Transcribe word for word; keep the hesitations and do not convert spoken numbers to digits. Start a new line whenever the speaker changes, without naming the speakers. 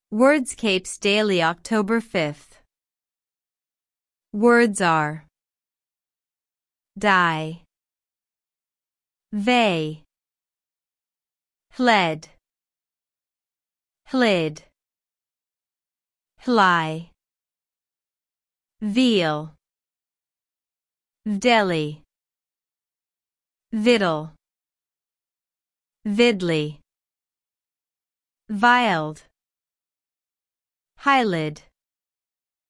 Wordscapes Daily October fifth. Words are die, they, fled, hid, fly, veal, deli, victual, vidly, viled, hylid.